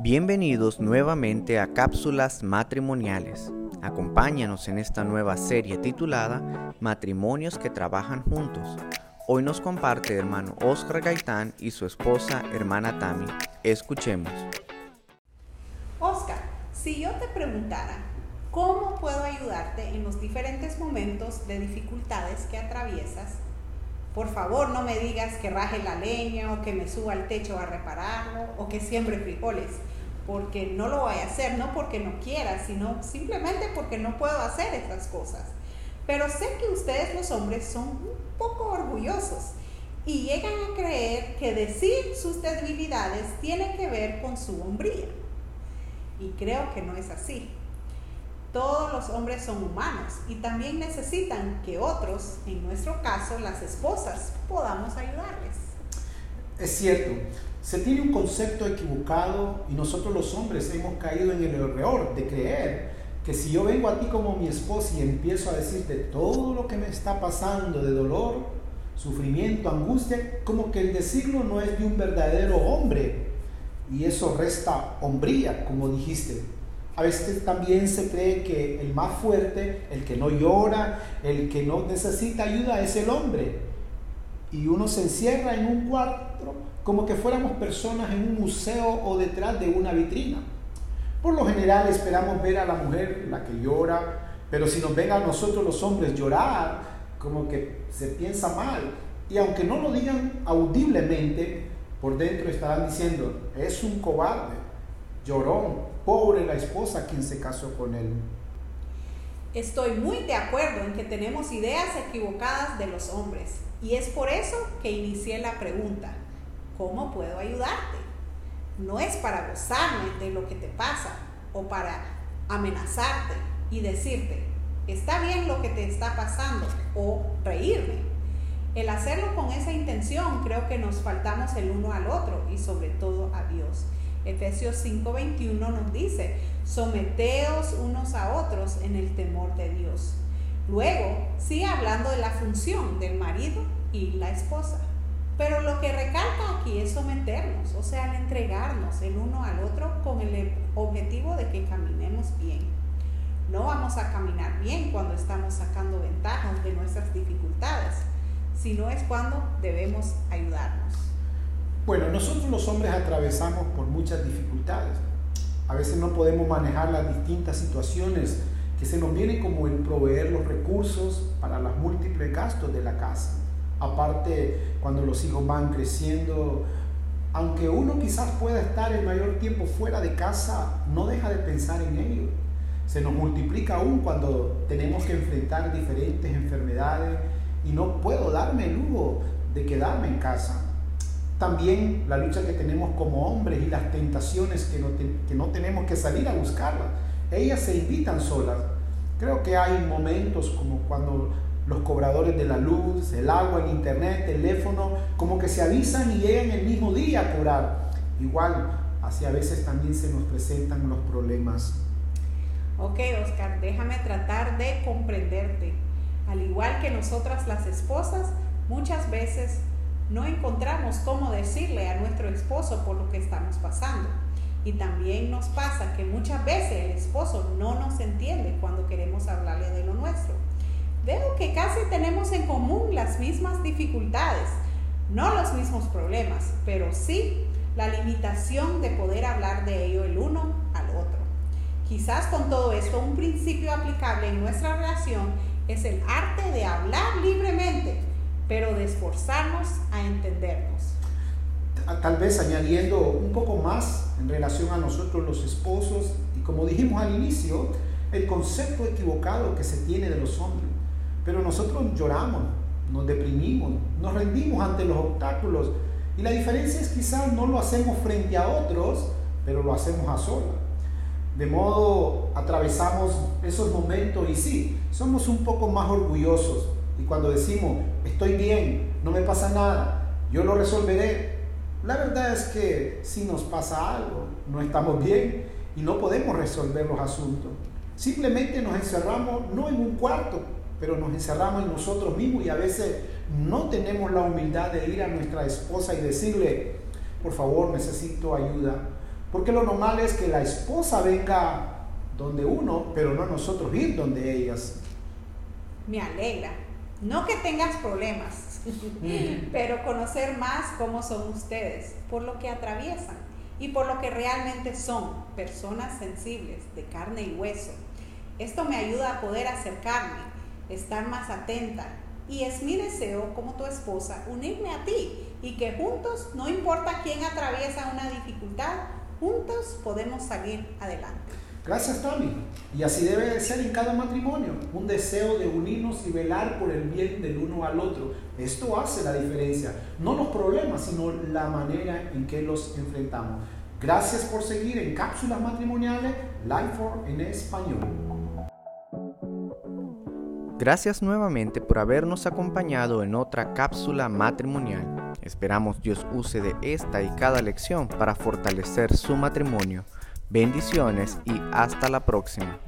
Bienvenidos nuevamente a Cápsulas Matrimoniales. Acompáñanos en esta nueva serie titulada Matrimonios que trabajan juntos. Hoy nos comparte el hermano Oscar Gaitán y su esposa, hermana Tami. Escuchemos. Oscar, si yo te preguntara, ¿cómo puedo ayudarte en los diferentes momentos de dificultades que atraviesas? Por favor, no me digas que raje la leña o que me suba al techo a repararlo o que siembre frijoles, porque no lo voy a hacer, no porque no quiera, sino simplemente porque no puedo hacer estas cosas. Pero sé que ustedes los hombres son un poco orgullosos y llegan a creer que decir sus debilidades tiene que ver con su hombría. Y creo que no es así. Todos los hombres son humanos y también necesitan que otros, en nuestro caso las esposas, podamos ayudarles. Es cierto, se tiene un concepto equivocado y nosotros los hombres hemos caído en el error de creer que si yo vengo a ti como mi esposa y empiezo a decirte todo lo que me está pasando de dolor, sufrimiento, angustia, como que el decirlo no es de un verdadero hombre y eso resta hombría, como dijiste. A veces también se cree que el más fuerte, el que no llora, el que no necesita ayuda es el hombre. Y uno se encierra en un cuarto como que fuéramos personas en un museo o detrás de una vitrina. Por lo general esperamos ver a la mujer, la que llora, pero si nos ven a nosotros los hombres llorar, como que se piensa mal. Y aunque no lo digan audiblemente, por dentro estarán diciendo, es un cobarde, llorón, pobre la esposa quien se casó con él. Estoy muy de acuerdo en que tenemos ideas equivocadas de los hombres y es por eso que inicié la pregunta, ¿cómo puedo ayudarte? No es para gozarme de lo que te pasa o para amenazarte y decirte, está bien lo que te está pasando o reírme. El hacerlo con esa intención creo que nos faltamos el uno al otro y sobre todo a Dios. Efesios 5:21 nos dice, someteos unos a otros en el temor de Dios. Luego, sigue hablando de la función del marido y la esposa. Pero lo que recalca aquí es someternos, o sea, el entregarnos el uno al otro con el objetivo de que caminemos bien. No vamos a caminar bien cuando estamos sacando ventajas de nuestras dificultades, sino es cuando debemos ayudarnos. Bueno, nosotros los hombres atravesamos por muchas dificultades. A veces no podemos manejar las distintas situaciones que se nos vienen, como el proveer los recursos para los múltiples gastos de la casa. Aparte, cuando los hijos van creciendo, aunque uno quizás pueda estar el mayor tiempo fuera de casa, no deja de pensar en ello. Se nos multiplica aún cuando tenemos que enfrentar diferentes enfermedades y no puedo darme el lujo de quedarme en casa. También la lucha que tenemos como hombres y las tentaciones que no tenemos que salir a buscarlas. Ellas se invitan solas. Creo que hay momentos como cuando los cobradores de la luz, el agua, el internet, el teléfono, como que se avisan y llegan el mismo día a cobrar. Igual, así a veces también se nos presentan los problemas. Ok, Oscar, déjame tratar de comprenderte. Al igual que nosotras las esposas, muchas veces no encontramos cómo decirle a nuestro esposo por lo que estamos pasando. Y también nos pasa que muchas veces el esposo no nos entiende cuando queremos hablarle de lo nuestro. Veo que casi tenemos en común las mismas dificultades, no los mismos problemas, pero sí la limitación de poder hablar de ello el uno al otro. Quizás con todo esto un principio aplicable en nuestra relación es el arte de hablar libremente, pero de esforzarnos a entendernos. Tal vez añadiendo un poco más en relación a nosotros los esposos, y como dijimos al inicio, el concepto equivocado que se tiene de los hombres. Pero nosotros lloramos, nos deprimimos, nos rendimos ante los obstáculos, y la diferencia es quizás no lo hacemos frente a otros, pero lo hacemos a solas. De modo atravesamos esos momentos y sí, somos un poco más orgullosos. Y cuando decimos, estoy bien, no me pasa nada, yo lo resolveré, la verdad es que si nos pasa algo, no estamos bien y no podemos resolver los asuntos. Simplemente nos encerramos, no en un cuarto, pero nos encerramos en nosotros mismos y a veces no tenemos la humildad de ir a nuestra esposa y decirle, por favor, necesito ayuda. Porque lo normal es que la esposa venga donde uno, pero no nosotros ir donde ellas. Me alegra. No que tengas problemas, pero conocer más cómo son ustedes, por lo que atraviesan y por lo que realmente son, personas sensibles, de carne y hueso. Esto me ayuda a poder acercarme, estar más atenta, y es mi deseo como tu esposa unirme a ti y que juntos, no importa quién atraviesa una dificultad, juntos podemos salir adelante. Gracias, Tami. Y así debe de ser en cada matrimonio, un deseo de unirnos y velar por el bien del uno al otro. Esto hace la diferencia, no los problemas, sino la manera en que los enfrentamos. Gracias por seguir en Cápsulas Matrimoniales, Life4 en español. Gracias nuevamente por habernos acompañado en otra cápsula matrimonial. Esperamos Dios use de esta y cada lección para fortalecer su matrimonio. Bendiciones y hasta la próxima.